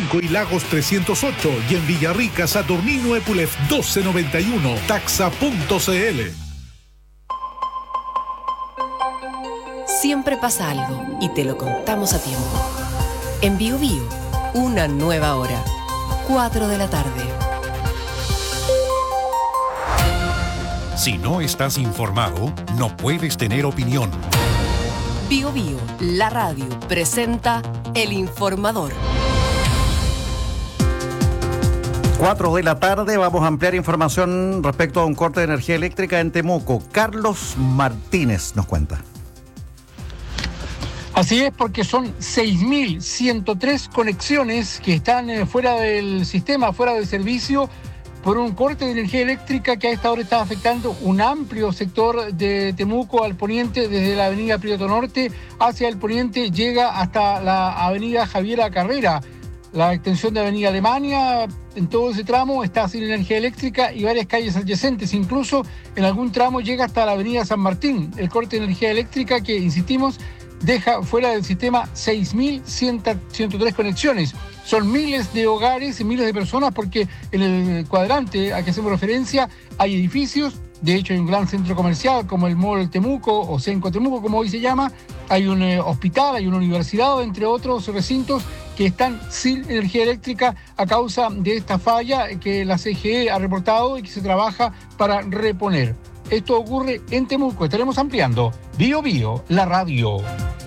5 y Lagos 308 y en Villarrica, Saturnino Epulef 1291, taxa.cl. Siempre pasa algo y te lo contamos a tiempo. En Bio Bio, una nueva hora, 4 de la tarde. Si no estás informado, no puedes tener opinión. Bio Bio, la radio, presenta El Informador. 4 de la tarde, vamos a ampliar información respecto a un corte de energía eléctrica en Temuco. Carlos Martínez nos cuenta. Así es, porque son 6.103 conexiones que están fuera del sistema, fuera del servicio, por un corte de energía eléctrica que a esta hora está afectando un amplio sector de Temuco al poniente, desde la avenida Prieto Norte hacia el poniente, llega hasta la avenida Javiera Carrera. La extensión de avenida Alemania, en todo ese tramo, está sin energía eléctrica y varias calles adyacentes. Incluso en algún tramo llega hasta la avenida San Martín. El corte de energía eléctrica que, insistimos, deja fuera del sistema 6.103 conexiones. Son miles de hogares y miles de personas, porque en el cuadrante a que hacemos referencia hay edificios. De hecho, hay un gran centro comercial como el Mall Temuco o Cenco Temuco, como hoy se llama. Hay un hospital, hay una universidad, entre otros recintos que están sin energía eléctrica a causa de esta falla que la CGE ha reportado y que se trabaja para reponer. Esto ocurre en Temuco. Estaremos ampliando. Bio Bio, la radio.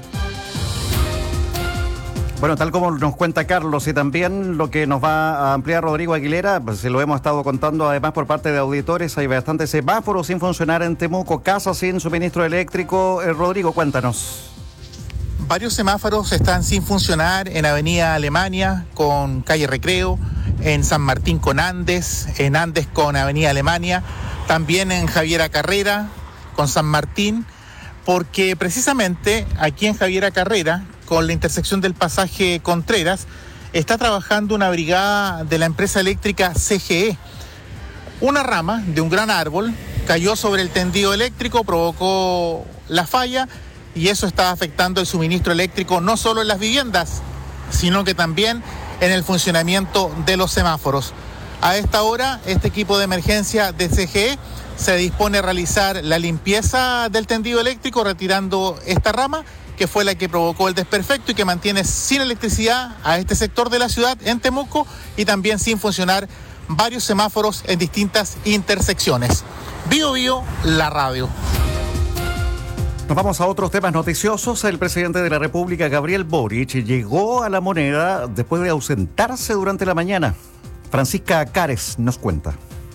Bueno, tal como nos cuenta Carlos, y también lo que nos va a ampliar Rodrigo Aguilera, pues se lo hemos estado contando además por parte de auditores, hay bastantes semáforos sin funcionar en Temuco, casas sin suministro eléctrico. Rodrigo, cuéntanos. Varios semáforos están sin funcionar en Avenida Alemania con calle Recreo, en San Martín con Andes, en Andes con Avenida Alemania, también en Javiera Carrera con San Martín, porque precisamente aquí en Javiera Carrera, con la intersección del pasaje Contreras, está trabajando una brigada de la empresa eléctrica CGE. Una rama de un gran árbol cayó sobre el tendido eléctrico, provocó la falla y eso está afectando el suministro eléctrico no solo en las viviendas, sino que también en el funcionamiento de los semáforos. A esta hora, este equipo de emergencia de CGE se dispone a realizar la limpieza del tendido eléctrico, retirando esta rama que fue la que provocó el desperfecto y que mantiene sin electricidad a este sector de la ciudad en Temuco, y también sin funcionar varios semáforos en distintas intersecciones. Bio Bio, la radio. Nos vamos a otros temas noticiosos. El presidente de la República, Gabriel Boric, llegó a La Moneda después de ausentarse durante la mañana. Francisca Cares nos cuenta.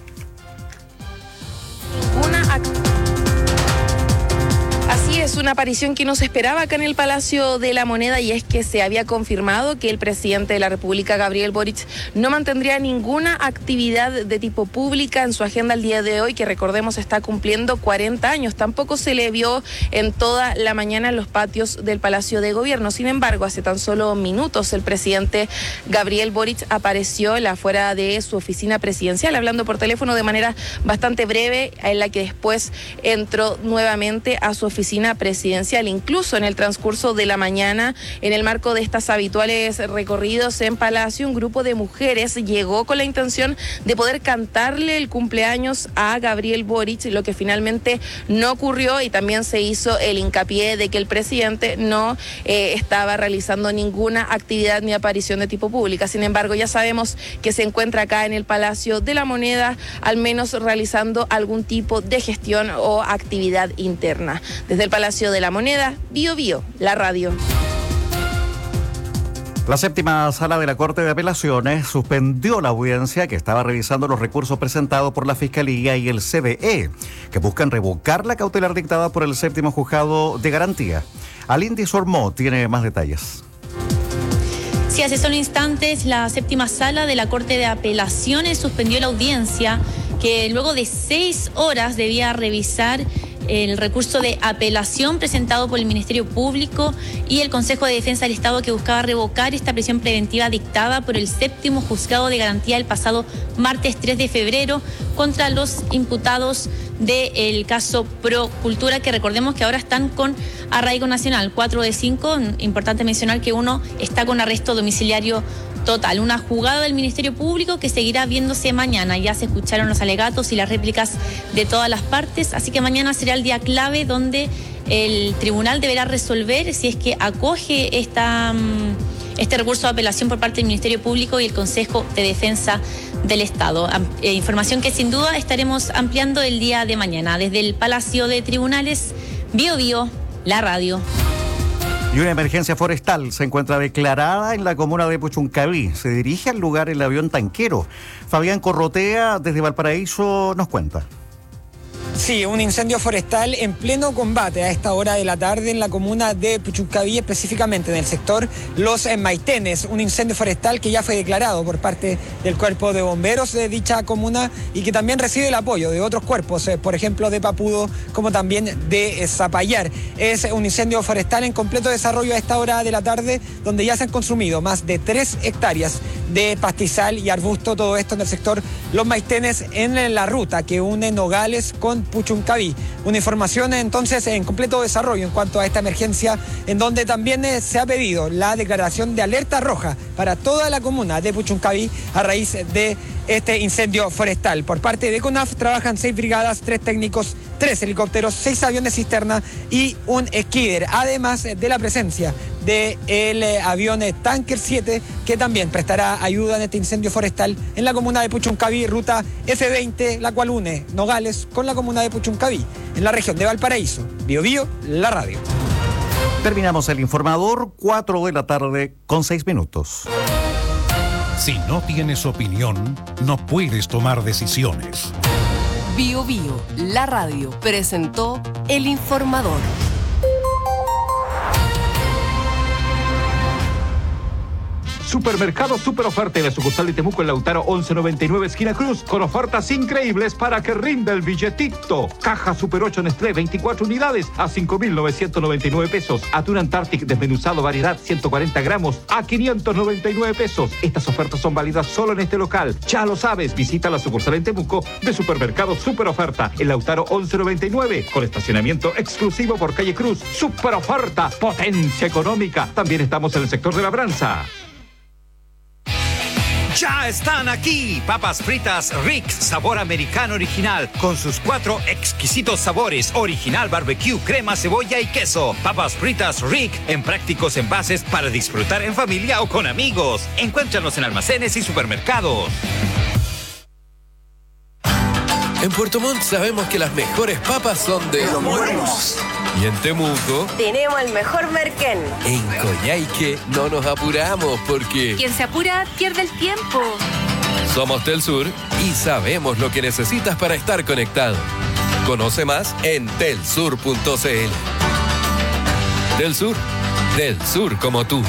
Así es, una aparición que no se esperaba acá en el Palacio de la Moneda, y es que se había confirmado que el presidente de la República, Gabriel Boric, no mantendría ninguna actividad de tipo pública en su agenda el día de hoy, que recordemos está cumpliendo 40 años. Tampoco se le vio en toda la mañana en los patios del Palacio de Gobierno. Sin embargo, hace tan solo minutos el presidente Gabriel Boric apareció en la afuera de su oficina presidencial, hablando por teléfono de manera bastante breve, en la que después entró nuevamente a su oficina presidencial. Incluso en el transcurso de la mañana, en el marco de estas habituales recorridos en Palacio, un grupo de mujeres llegó con la intención de poder cantarle el cumpleaños a Gabriel Boric, lo que finalmente no ocurrió, y también se hizo el hincapié de que el presidente no estaba realizando ninguna actividad ni aparición de tipo pública. Sin embargo, ya sabemos que se encuentra acá en el Palacio de la Moneda, al menos realizando algún tipo de gestión o actividad interna. Desde el Palacio de la Moneda, Bio Bio, la radio. La séptima sala de la Corte de Apelaciones suspendió la audiencia que estaba revisando los recursos presentados por la Fiscalía y el CDE, que buscan revocar la cautelar dictada por el séptimo juzgado de garantía. Alindy Sormó tiene más detalles. Sí, hace solo instantes la séptima sala de la Corte de Apelaciones suspendió la audiencia, que luego de 6 horas debía revisar el recurso de apelación presentado por el Ministerio Público y el Consejo de Defensa del Estado, que buscaba revocar esta prisión preventiva dictada por el séptimo juzgado de garantía el pasado martes 3 de febrero contra los imputados del caso Pro Cultura, que recordemos que ahora están con arraigo nacional, 4 de 5. Importante mencionar que uno está con arresto domiciliario total. Una jugada del Ministerio Público que seguirá viéndose mañana. Ya se escucharon los alegatos y las réplicas de todas las partes, así que mañana será el día clave donde el tribunal deberá resolver si es que acoge este recurso de apelación por parte del Ministerio Público y el Consejo de Defensa del Estado. Información que sin duda estaremos ampliando el día de mañana. Desde el Palacio de Tribunales, Biobío, la radio. Y una emergencia forestal se encuentra declarada en la comuna de Puchuncaví. Se dirige al lugar el avión tanquero. Fabián Corrotea, desde Valparaíso, nos cuenta. Sí, un incendio forestal en pleno combate a esta hora de la tarde en la comuna de Puchuncaví, específicamente en el sector Los Maitenes. Un incendio forestal que ya fue declarado por parte del cuerpo de bomberos de dicha comuna y que también recibe el apoyo de otros cuerpos, por ejemplo de Papudo, como también de Zapallar. Es un incendio forestal en completo desarrollo a esta hora de la tarde, donde ya se han consumido más de 3 hectáreas de pastizal y arbusto, todo esto en el sector Los Maitenes, en la ruta que une Nogales con Puchuncaví. Una información entonces en completo desarrollo en cuanto a esta emergencia, en donde también se ha pedido la declaración de alerta roja para toda la comuna de Puchuncaví a raíz de este incendio forestal. Por parte de CONAF trabajan 6 brigadas, 3 técnicos, 3 helicópteros, 6 aviones cisterna y un Skidder, además de la presencia del avión Tanker 7, que también prestará ayuda en este incendio forestal en la comuna de Puchuncaví, ruta F20, la cual une Nogales con la comuna de Puchuncaví, en la región de Valparaíso. Biobío, la radio. Terminamos el informador, 4 de la tarde con 6 minutos. Si no tienes opinión, no puedes tomar decisiones. Biobío, la radio, presentó el informador. Supermercado Super Oferta en la sucursal de Temuco en Lautaro 1199 esquina Cruz, con ofertas increíbles para que rinda el billetito. Caja Super 8 Nestlé, 24 unidades a 5.999 pesos. Atún Antarctic desmenuzado variedad 140 gramos a 599 pesos. Estas ofertas son válidas solo en este local. Ya lo sabes, visita la sucursal en Temuco de Supermercado Super Oferta en Lautaro 1199 con estacionamiento exclusivo por calle Cruz. Super Oferta, potencia económica. También estamos en el sector de labranza. Ya están aquí, papas fritas Rick, sabor americano original, con sus 4 exquisitos sabores, original, barbecue, crema, cebolla y queso. Papas fritas Rick, en prácticos envases para disfrutar en familia o con amigos. Encuéntranos en almacenes y supermercados. En Puerto Montt sabemos que las mejores papas son de Los Buenos. Y en Temuco tenemos el mejor merquén. En Coyhaique no nos apuramos porque quien se apura pierde el tiempo. Somos Telsur y sabemos lo que necesitas para estar conectado. Conoce más en telsur.cl. Telsur, del sur como tú.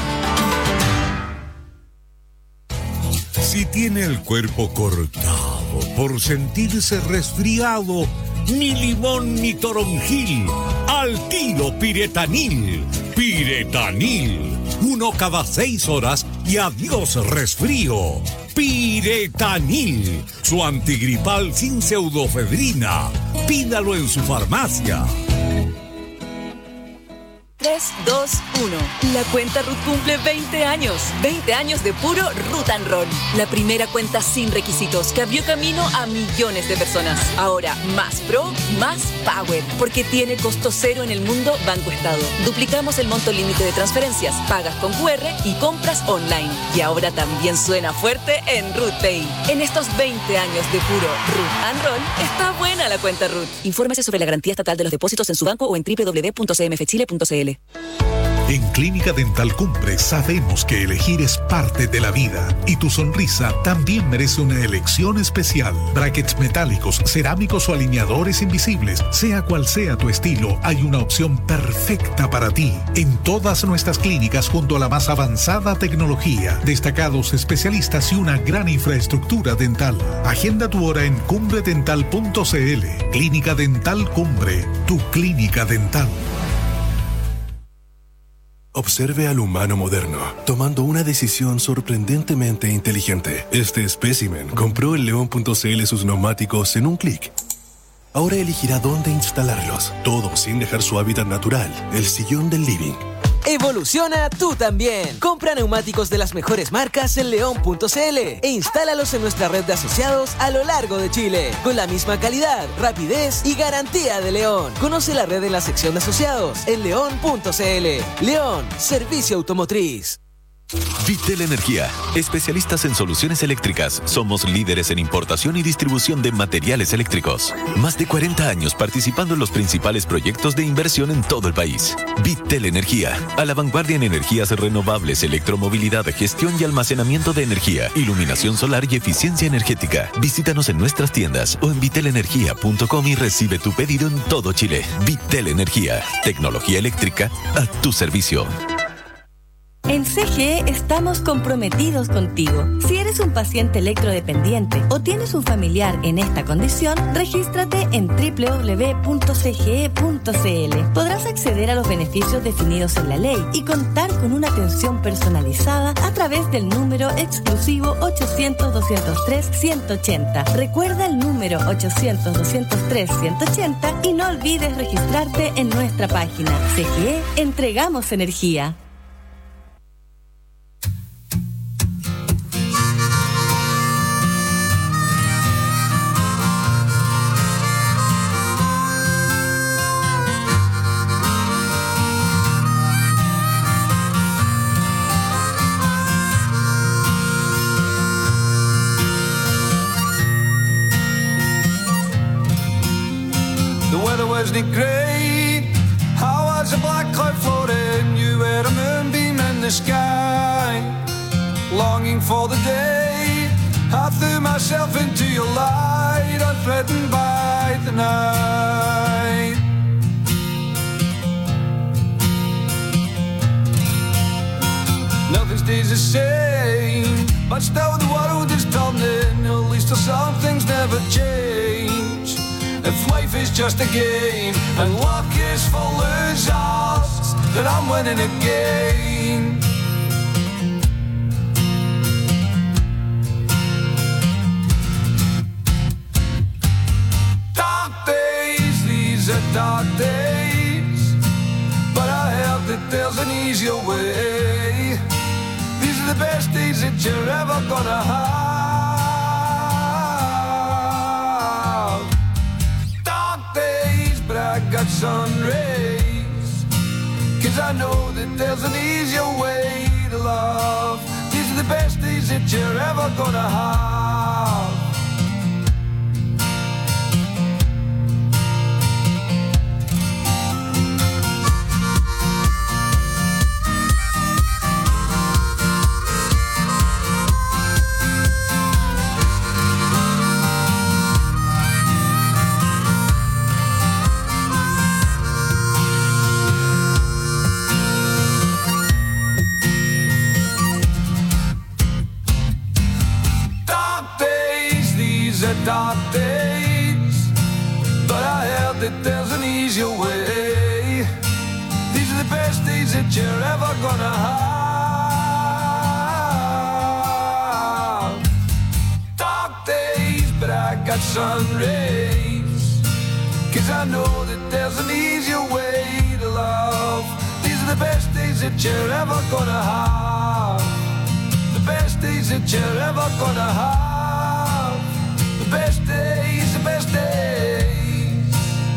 Si tiene el cuerpo cortado por sentirse resfriado, ni limón ni toronjil, al tiro Piretanil. Piretanil, 1 cada 6 horas y adiós resfrío. Piretanil, su antigripal sin pseudofedrina. Pídalo en su farmacia. 3, 2, 1. La cuenta Ruth cumple 20 años. 20 años de puro Ruth and Roll. La primera cuenta sin requisitos que abrió camino a millones de personas. Ahora más pro, más power. Porque tiene costo cero en el mundo Banco Estado. Duplicamos el monto límite de transferencias, pagas con QR y compras online. Y ahora también suena fuerte en Ruth Pay. En estos 20 años de puro Ruth and Roll, está buena la cuenta Ruth. Infórmese sobre la garantía estatal de los depósitos en su banco o en www.cmfchile.cl. En Clínica Dental Cumbre sabemos que elegir es parte de la vida y tu sonrisa también merece una elección especial. Brackets metálicos, cerámicos o alineadores invisibles, sea cual sea tu estilo, hay una opción perfecta para ti. En todas nuestras clínicas junto a la más avanzada tecnología, destacados especialistas y una gran infraestructura dental. Agenda tu hora en cumbredental.cl. Clínica Dental Cumbre, tu clínica dental. Observe al humano moderno, tomando una decisión sorprendentemente inteligente. Este espécimen compró en León.cl sus neumáticos en un clic. Ahora elegirá dónde instalarlos, todo sin dejar su hábitat natural, el sillón del living. Evoluciona tú también. Compra neumáticos de las mejores marcas en león.cl e instálalos en nuestra red de asociados a lo largo de Chile, con la misma calidad, rapidez y garantía de León. Conoce la red en la sección de asociados en león.cl. León, servicio automotriz. Vitel Energía, especialistas en soluciones eléctricas. Somos líderes en importación y distribución de materiales eléctricos. Más de 40 años participando en los principales proyectos de inversión en todo el país. Vitel Energía, a la vanguardia en energías renovables, electromovilidad, gestión y almacenamiento de energía, iluminación solar y eficiencia energética. Visítanos en nuestras tiendas o en vitelenergia.com y recibe tu pedido en todo Chile. Vitel Energía, tecnología eléctrica a tu servicio. En CGE estamos comprometidos contigo. Si eres un paciente electrodependiente o tienes un familiar en esta condición, regístrate en www.cge.cl. Podrás acceder a los beneficios definidos en la ley y contar con una atención personalizada a través del número exclusivo 800-203-180. Recuerda el número 800-203-180 y no olvides registrarte en nuestra página. CGE, entregamos energía. Wasn't it great? How was a black cloud floating? You were a moonbeam in the sky, longing for the day. I threw myself into your light, unthreatened by the night. Nothing stays the same, but still the world is turning. At least some things never change. If life is just a game and luck is for losers, then I'm winning again. Dark days, these are dark days, but I heard that there's an easier way. These are the best days that you're ever gonna have. I got sun rays, 'cause I know that there's an easier way to love. These are the best days that you're ever gonna have. Dark days, but I heard that there's an easier way. These are the best days that you're ever gonna have. Dark days, but I got sun rays, 'cause I know that there's an easier way to love. These are the best days that you're ever gonna have. The best days that you're ever gonna have. The best days, the best days.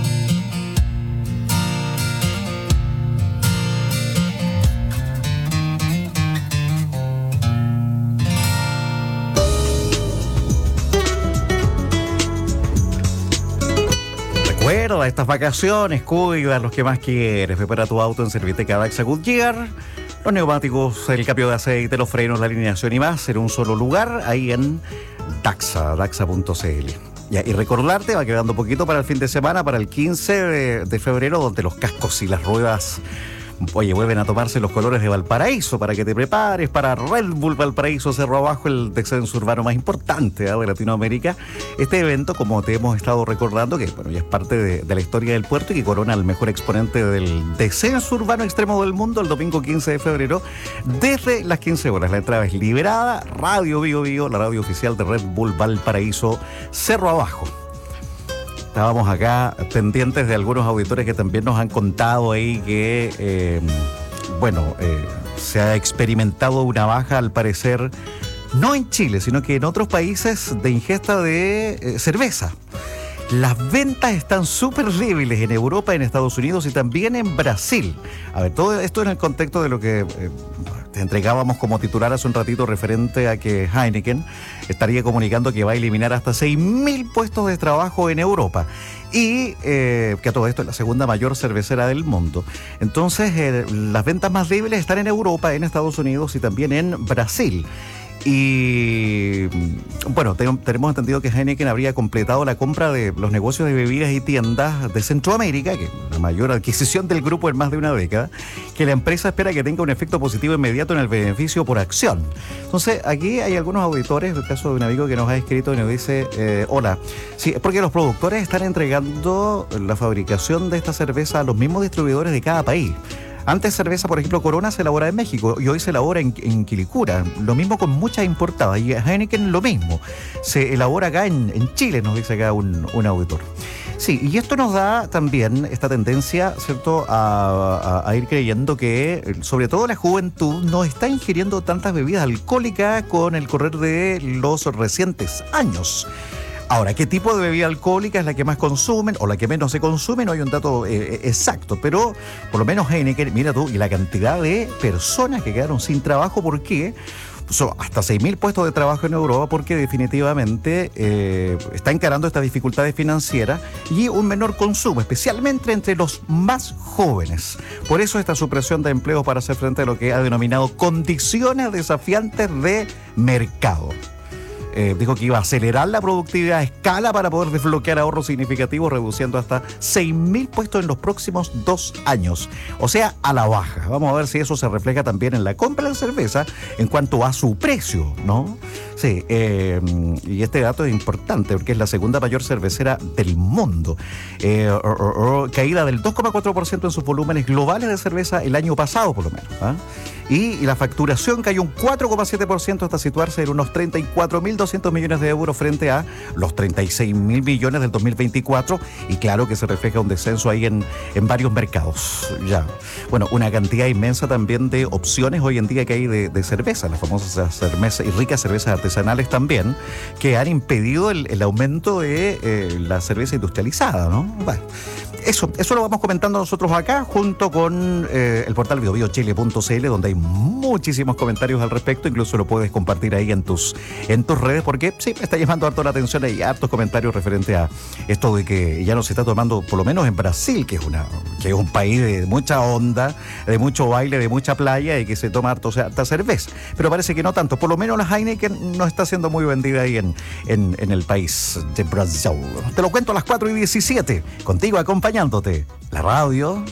Recuerda estas vacaciones, cuida los que más quieres. Prepara tu auto en Serviteca Daxa Goodyear. Los neumáticos, el cambio de aceite, los frenos, la alineación y más en un solo lugar, ahí en daxa.cl. Ya, y recordarte, va quedando poquito para el fin de semana, para el 15 de febrero, donde los cascos y las ruedas, oye, vuelven a tomarse los colores de Valparaíso, para que te prepares para Red Bull Valparaíso Cerro Abajo, el descenso urbano más importante de Latinoamérica. Este evento, como te hemos estado recordando, que bueno, ya es parte de la historia del puerto y que corona al mejor exponente del descenso urbano extremo del mundo, el domingo 15 de febrero, desde las 15 horas. La entrada es liberada. Radio Bio Bio, la radio oficial de Red Bull Valparaíso Cerro Abajo. Estábamos acá pendientes de algunos auditores que también nos han contado ahí que se ha experimentado una baja, al parecer, no en Chile, sino que en otros países, de ingesta de cerveza. Las ventas están súper débiles en Europa, en Estados Unidos y también en Brasil. A ver, todo esto en el contexto de lo que te entregábamos como titular hace un ratito, referente a que Heineken estaría comunicando que va a eliminar hasta 6.000 puestos de trabajo en Europa. Y que a todo esto es la segunda mayor cervecera del mundo. Entonces, las ventas más débiles están en Europa, en Estados Unidos y también en Brasil. Y bueno, tenemos entendido que Heineken habría completado la compra de los negocios de bebidas y tiendas de Centroamérica, que es la mayor adquisición del grupo en más de una década, que la empresa espera que tenga un efecto positivo inmediato en el beneficio por acción. Entonces, aquí hay algunos auditores, el caso de un amigo que nos ha escrito y nos dice, hola, sí, es porque los productores están entregando la fabricación de esta cerveza a los mismos distribuidores de cada país. Antes cerveza, por ejemplo, Corona se elabora en México y hoy se elabora en Quilicura. Lo mismo con muchas importadas. Y Heineken lo mismo. Se elabora acá en Chile, nos dice acá un auditor. Sí, y esto nos da también esta tendencia, ¿cierto?, a ir creyendo que, sobre todo la juventud, no está ingiriendo tantas bebidas alcohólicas con el correr de los recientes años. Ahora, ¿qué tipo de bebida alcohólica es la que más consumen o la que menos se consume? No hay un dato exacto, pero por lo menos Heineken, mira tú, y la cantidad de personas que quedaron sin trabajo, ¿por qué? Son hasta 6.000 puestos de trabajo en Europa, porque definitivamente está encarando estas dificultades financieras y un menor consumo, especialmente entre los más jóvenes. Por eso esta supresión de empleos para hacer frente a lo que ha denominado condiciones desafiantes de mercado. Dijo que iba a acelerar la productividad a escala para poder desbloquear ahorros significativos, reduciendo hasta 6.000 puestos en los próximos 2 años. O sea, a la baja. Vamos a ver si eso se refleja también en la compra de cerveza en cuanto a su precio, ¿no? Sí, y este dato es importante porque es la segunda mayor cervecera del mundo. Caída del 2,4% en sus volúmenes globales de cerveza el año pasado, por lo menos, ¿ah? Y la facturación cayó un 4,7% hasta situarse en unos 34.200 millones de euros frente a los 36.000 millones del 2024. Y claro que se refleja un descenso ahí en varios mercados. Ya. Bueno, una cantidad inmensa también de opciones hoy en día que hay de cerveza, las famosas cervezas y ricas cervezas artesanales también, que han impedido el aumento de la cerveza industrializada, ¿no? Bueno, eso lo vamos comentando nosotros acá, junto con el portal biobiochile.cl, donde hay muchísimos comentarios al respecto. Incluso lo puedes compartir ahí en tus redes, porque sí, me está llamando harto la atención. Hay hartos comentarios referente a esto de que ya no se está tomando, por lo menos en Brasil, que es un país de mucha onda, de mucho baile, de mucha playa, y que se toma harta cerveza. Pero parece que no tanto. Por lo menos la Heineken no está siendo muy vendida ahí en el país de Brasil. Te lo cuento a las 4:17, contigo acompañándote, la radio.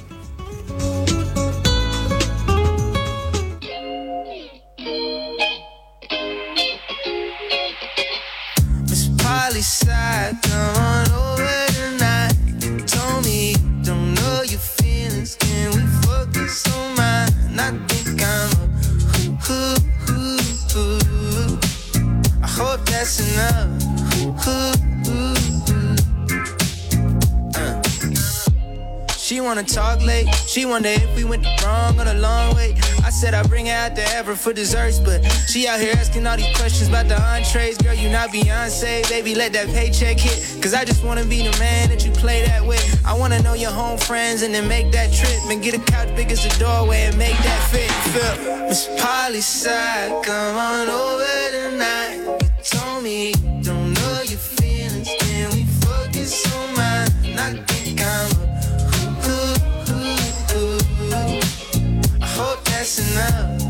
Side, come on over tonight. Told me you don't know your feelings. Can we focus on mine? I think I'm I hope that's enough. She wanna talk late. She wonder if we went wrong on a long way. I said I'd bring her out to Everett for desserts, but she out here asking all these questions about the entrees. Girl, you not Beyonce, baby, let that paycheck hit. Cause I just wanna be the man that you play that with. I wanna know your home friends and then make that trip. And get a couch big as the doorway and make that fit. Feel Miss Polly's side, come on over tonight. You told me you don't know your feelings. Can we focus on mine? I think I'm I hope that's enough.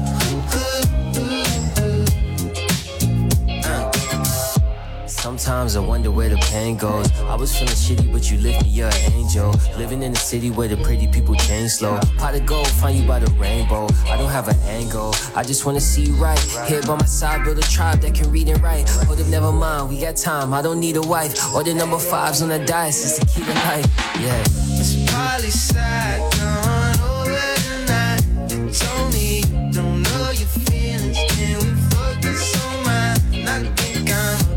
Sometimes I wonder where the pain goes. I was feeling shitty, but you lift me, you're an angel. Living in a city where the pretty people change slow. Pot of gold, find you by the rainbow. I don't have an angle, I just wanna see you right. Here by my side, build a tribe that can read and write. Hold up, never mind, we got time, I don't need a wife. Or the number 5s on the dice, it's the key to life. Yeah. It's Polly's side, come on over tonight. You told me you don't know your feelings. Can we focus on mine? I think I'm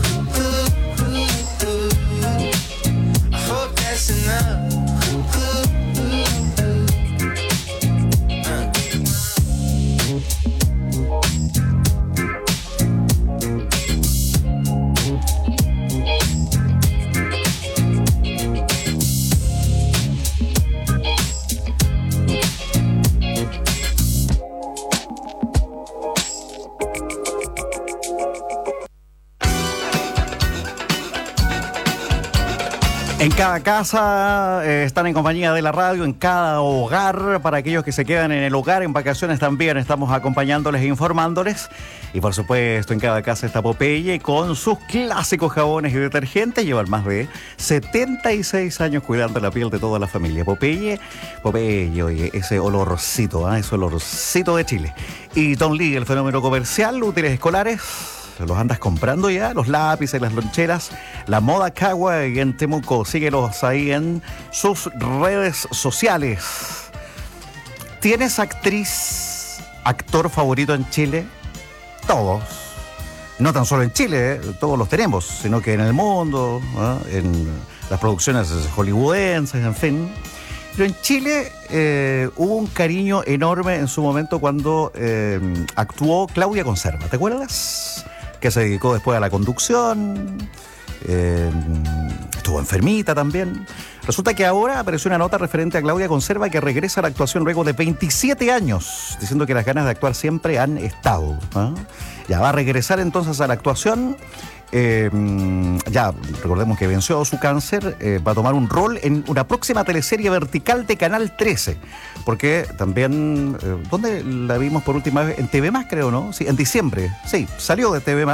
I hope that's enough. En cada casa están en compañía de la radio, en cada hogar, para aquellos que se quedan en el hogar, en vacaciones también estamos acompañándoles e informándoles. Y por supuesto, en cada casa está Popeye con sus clásicos jabones y detergentes. Llevan más de 76 años cuidando la piel de toda la familia. Popeye, oye, ese olorcito, ese olorcito de Chile. Y Don Lee, el fenómeno comercial, útiles escolares. Los andas comprando ya, los lápices, las loncheras, la moda kawaii en Temuco. Síguelos ahí en sus redes sociales. ¿Tienes actriz, actor favorito en Chile? Todos. No tan solo en Chile, todos los tenemos, sino que en el mundo, en las producciones hollywoodenses, en fin. Pero en Chile hubo un cariño enorme en su momento cuando actuó Claudia Conserva. ¿Te acuerdas? Que se dedicó después a la conducción, estuvo enfermita también. Resulta que ahora apareció una nota referente a Claudia Conserva que regresa a la actuación luego de 27 años, diciendo que las ganas de actuar siempre han estado. Ya va a regresar entonces a la actuación. Ya recordemos que venció su cáncer, va a tomar un rol en una próxima teleserie vertical de Canal 13, porque también, ¿dónde la vimos por última vez? En TV+, creo, ¿no? Sí, en diciembre, sí, salió de TV+,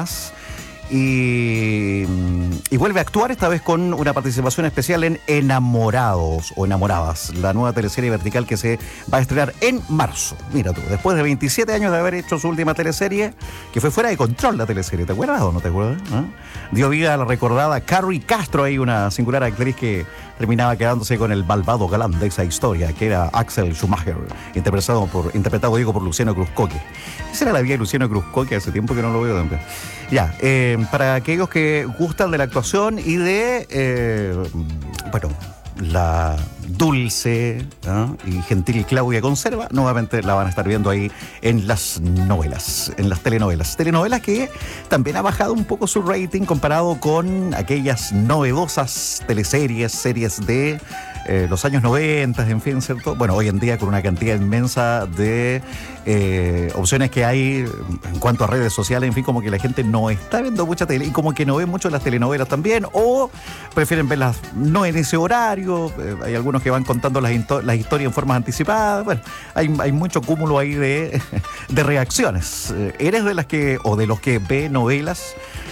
y vuelve a actuar esta vez con una participación especial en Enamorados o Enamoradas, la nueva teleserie vertical que se va a estrenar en marzo. Mira tú, después de 27 años de haber hecho su última teleserie, que fue Fuera de Control la teleserie, ¿te acuerdas o no te acuerdas? Dio vida a la recordada Carrie Castro, ahí una singular actriz que terminaba quedándose con el malvado galán de esa historia, que era Axel Schumacher, interpretado por Luciano Cruzcoque. Esa era la vida de Luciano Cruzcoque, hace tiempo que no lo veo también. Ya, para aquellos que gustan de la actuación y de, la dulce y gentil Claudia Conserva, nuevamente la van a estar viendo ahí en las novelas, en las telenovelas. Telenovelas que también ha bajado un poco su rating comparado con aquellas novedosas teleseries, series de los años 90, en fin, ¿cierto? Bueno, hoy en día con una cantidad inmensa de opciones que hay en cuanto a redes sociales, en fin, como que la gente no está viendo mucha tele y como que no ve mucho las telenovelas también, o prefieren verlas no en ese horario. Hay algunos que van contando las historias en formas anticipadas. Bueno, hay mucho cúmulo ahí de reacciones. ¿Eres de las que, o de los que ve novelas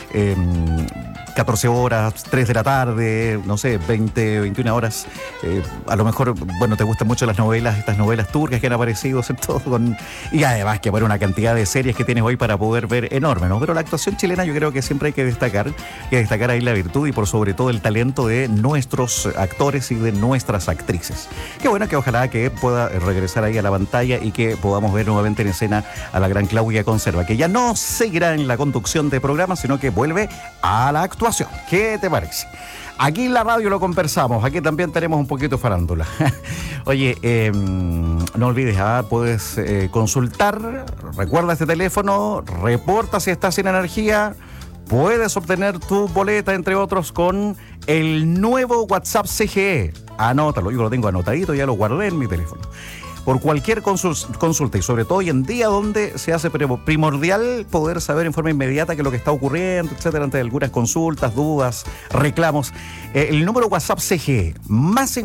14 horas, 3 de la tarde, no sé, 20, 21 horas? A lo mejor, bueno, te gustan mucho las novelas, estas novelas turcas que han aparecido, ¿cierto? Y además que bueno, una cantidad de series que tienes hoy para poder ver enorme, ¿no? Pero la actuación chilena yo creo que siempre hay que destacar ahí la virtud y por sobre todo el talento de nuestros actores y de nuestras actrices. Qué bueno, que ojalá que pueda regresar ahí a la pantalla y que podamos ver nuevamente en escena a la gran Claudia Conserva, que ya no seguirá en la conducción de programas, sino que vuelve a la actuación. ¿Qué te parece? Aquí en la radio lo conversamos, aquí también tenemos un poquito de farándula. Oye, no olvides, puedes consultar, recuerda este teléfono, reporta si estás sin energía, puedes obtener tu boleta, entre otros, con el nuevo WhatsApp CGE. Anótalo, yo lo tengo anotadito, ya lo guardé en mi teléfono. Por cualquier consulta y sobre todo hoy en día donde se hace primordial poder saber en forma inmediata qué es lo que está ocurriendo, etcétera, ante algunas consultas, dudas, reclamos. El número WhatsApp CGE, más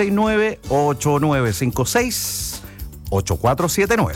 569-8956-8479.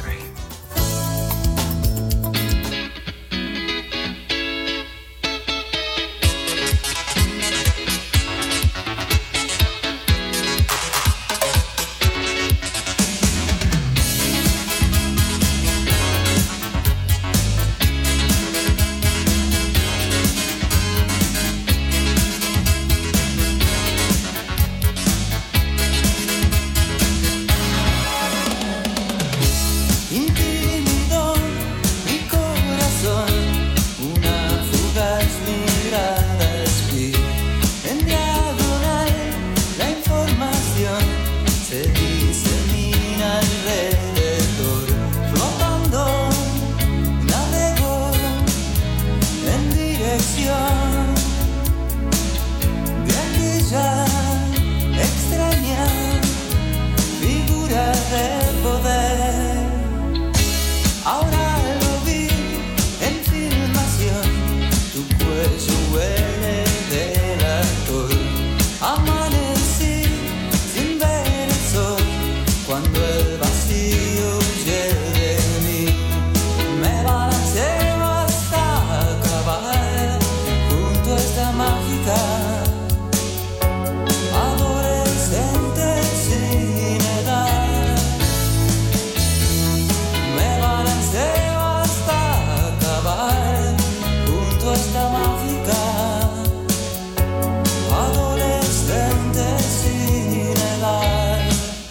esta mágica adolescente sin edad.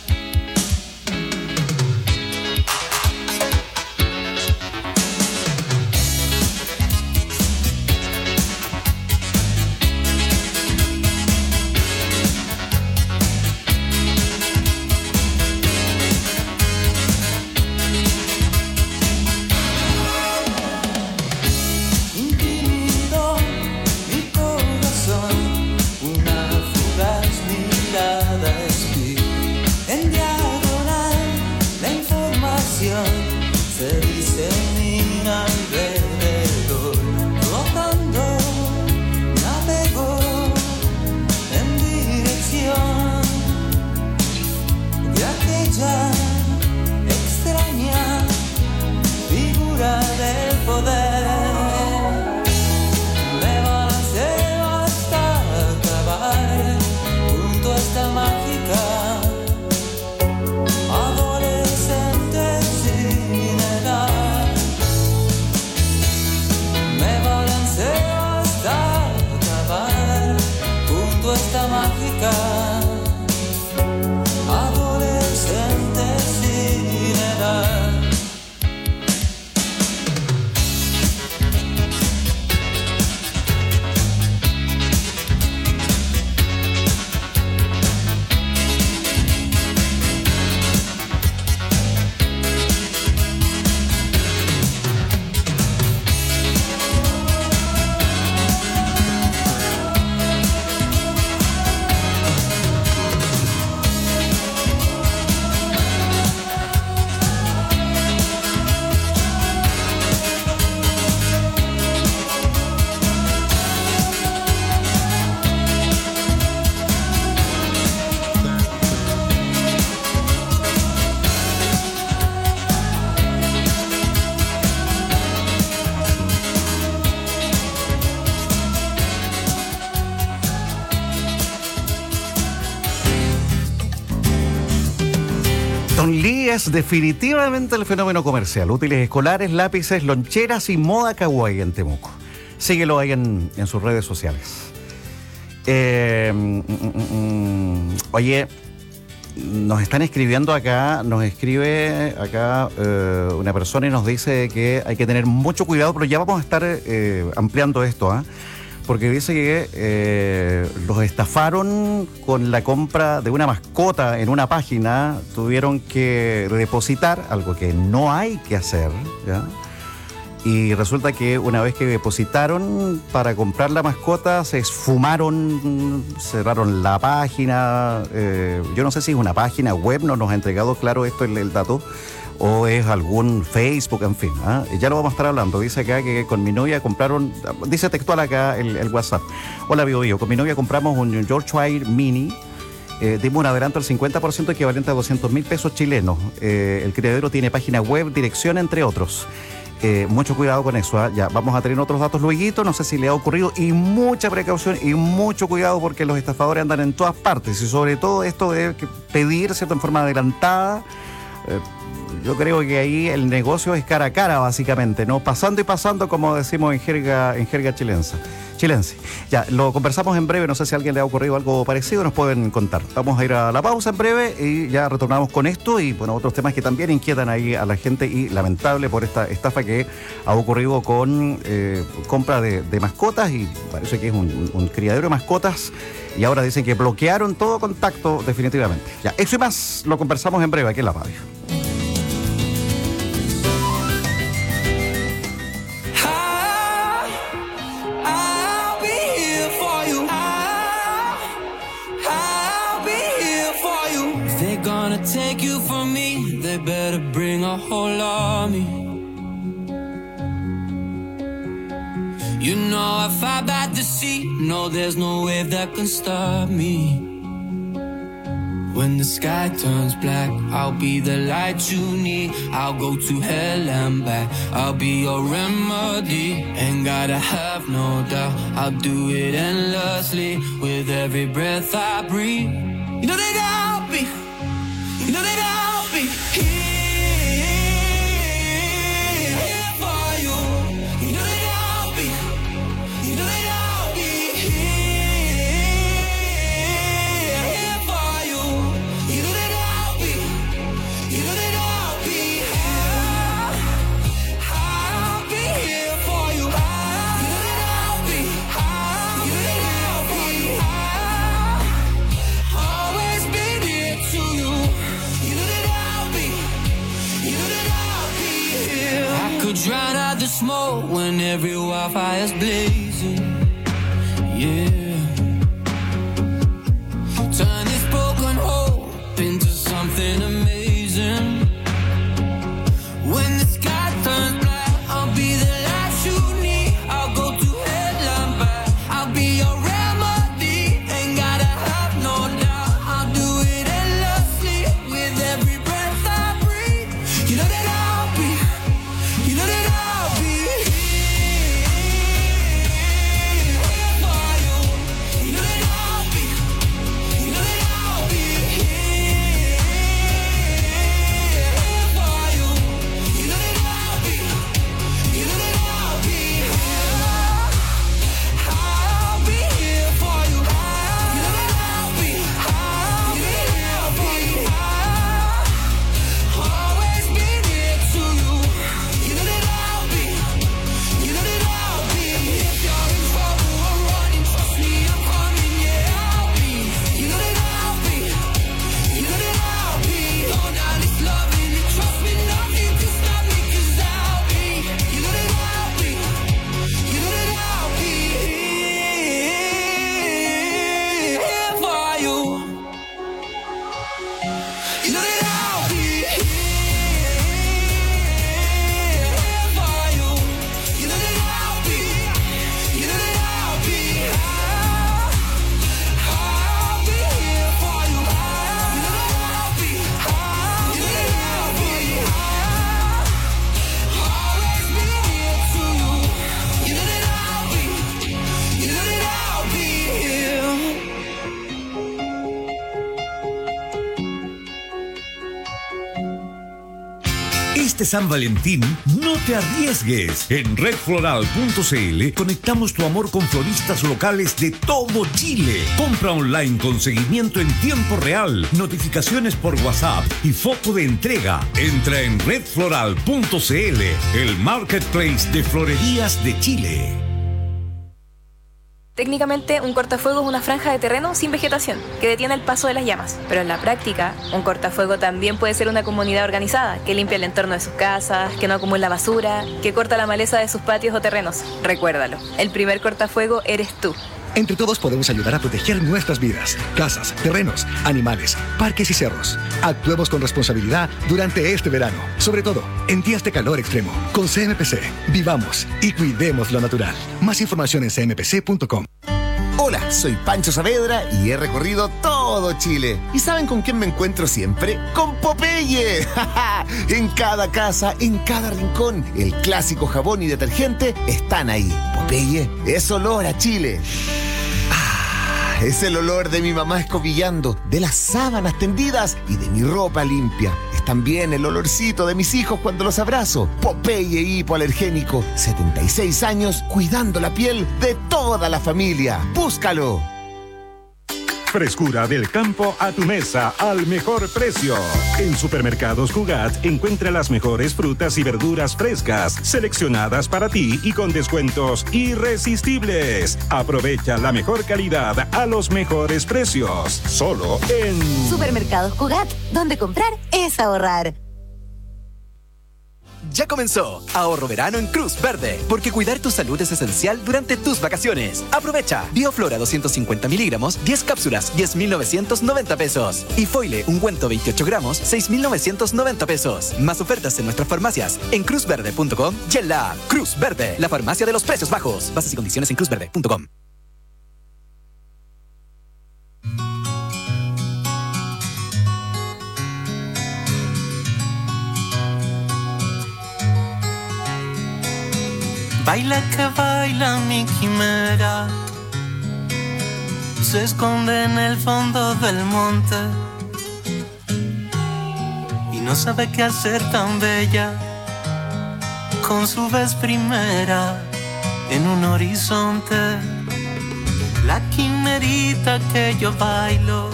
Se disemina alrededor, flotando, navegó en dirección de aquella extraña figura del poder. Me balanceo hasta acabar junto a esta mágica adolescente sin edad. Me balanceo hasta acabar junto a esta mágica adolescente sin edad. Don Lee es definitivamente el fenómeno comercial. Útiles escolares, lápices, loncheras y moda kawaii en Temuco. Síguelo ahí en sus redes sociales. Oye, nos están escribiendo acá, una persona y nos dice que hay que tener mucho cuidado, pero ya vamos a estar ampliando esto, ¿ah? Porque dice que los estafaron con la compra de una mascota en una página, tuvieron que depositar, algo que no hay que hacer, ¿ya? Y resulta que una vez que depositaron para comprar la mascota, se esfumaron, cerraron la página. Yo no sé si es una página web, no nos ha entregado claro esto el dato, o es algún Facebook, en fin, ¿eh? Ya lo vamos a estar hablando. Dice acá que con mi novia compraron, dice textual acá el WhatsApp. Hola, Bio, con mi novia compramos un Yorkshire Mini. Dimos un adelanto del 50% equivalente a 200.000 pesos chilenos. El criadero tiene página web, dirección, entre otros. Mucho cuidado con eso, ¿eh? Ya vamos a tener otros datos luego, no sé si le ha ocurrido, y mucha precaución y mucho cuidado porque los estafadores andan en todas partes, y sobre todo esto de pedir, ¿cierto?, en forma adelantada. Yo creo que ahí el negocio es cara a cara, básicamente, ¿no? Pasando y pasando, como decimos en jerga chilense. Ya, lo conversamos en breve, no sé si a alguien le ha ocurrido algo parecido, nos pueden contar. Vamos a ir a la pausa en breve y ya retornamos con esto y, bueno, otros temas que también inquietan ahí a la gente, y lamentable por esta estafa que ha ocurrido con compra de mascotas, y parece que es un criadero de mascotas, y ahora dicen que bloquearon todo contacto definitivamente. Ya, eso y más lo conversamos en breve aquí en la radio. Take you from me, they better bring a whole army. You know I fight by the sea, no there's no wave that can stop me. When the sky turns black, I'll be the light you need. I'll go to hell and back, I'll be your remedy. Ain't gotta have no doubt, I'll do it endlessly. With every breath I breathe, you know they got me. You know that I'll be here for you. You know that I'll be smoke when every wildfire's blazing. Yeah. Turn this broken hope into something amazing. When the sky turns black, I'll be the light you need. I'll go to hell and back. I'll be your remedy. Ain't gotta have no doubt. I'll do it endlessly with every breath I breathe. You know that I'll be. You know that I'll be here for you. You know that I'll be. You know that I'll be here for you. You know that I'll be. You know that I'll be here. I'll be here for you. You know that I'll be. You know that I'll be. Always be near to you. You know that I'll be. You know that I'll be. If you're in trouble or running, trust me, I'm coming. Yeah, I'll be. You know that I'll be. You know that I'll be. All out is loving it. Trust me, nothing can stop me, 'cause I'll be. You know that I'll be. You know that I'll be here for you. You know that I'll be here for you. You know that I'll be. You know that I'll be. I'll be here for you. You know that I'll be. You know that I'll be. Always be near to you. You know that I'll be. You know that I'll be here. Este San Valentín, no te arriesgues. En redfloral.cl conectamos tu amor con floristas locales de todo Chile. Compra online con seguimiento en tiempo real, notificaciones por WhatsApp y foco de entrega. Entra en redfloral.cl, el marketplace de florerías de Chile. Técnicamente, un cortafuego es una franja de terreno sin vegetación que detiene el paso de las llamas. Pero en la práctica, un cortafuego también puede ser una comunidad organizada que limpia el entorno de sus casas, que no acumula basura, que corta la maleza de sus patios o terrenos. Recuérdalo, el primer cortafuego eres tú. Entre todos podemos ayudar a proteger nuestras vidas, casas, terrenos, animales, parques y cerros. Actuemos con responsabilidad durante este verano, sobre todo en días de calor extremo. Con CMPC, vivamos y cuidemos lo natural. Más información en cmpc.com. Hola, soy Pancho Saavedra y he recorrido todo Chile. ¿Y saben con quién me encuentro siempre? ¡Con Popeye! En cada casa, en cada rincón, el clásico jabón y detergente están ahí. Popeye es olor a Chile. Es el olor de mi mamá escobillando, de las sábanas tendidas y de mi ropa limpia. Es también el olorcito de mis hijos cuando los abrazo. Popeye hipoalergénico, 76 años cuidando la piel de toda la familia. ¡Búscalo! Frescura del campo a tu mesa al mejor precio. En Supermercados Cugat encuentra las mejores frutas y verduras frescas, seleccionadas para ti y con descuentos irresistibles. Aprovecha la mejor calidad a los mejores precios. Solo en Supermercados Cugat, donde comprar es ahorrar. Ya comenzó Ahorro Verano en Cruz Verde, porque cuidar tu salud es esencial durante tus vacaciones. Aprovecha Bioflora 250 miligramos, 10 cápsulas, 10.990 pesos. Y Foile ungüento 28 gramos, 6.990 pesos. Más ofertas en nuestras farmacias, en cruzverde.com y en la app Cruz Verde, la farmacia de los precios bajos. Bases y condiciones en cruzverde.com. Baila que baila mi quimera, se esconde en el fondo del monte y no sabe qué hacer tan bella con su vez primera en un horizonte. La quimerita que yo bailo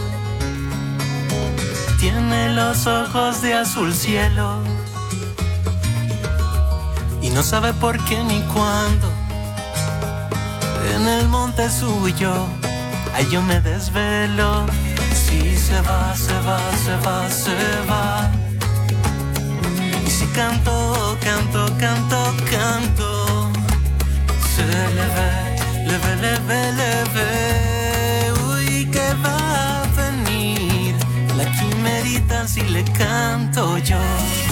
tiene los ojos de azul cielo y no sabe por qué ni cuándo. En el monte suyo, ay, yo me desvelo. Si se va, se va, se va, se va. Y si canto canto, canto, canto. Se leve. Uy, que va a venir la quimerita si le canto yo.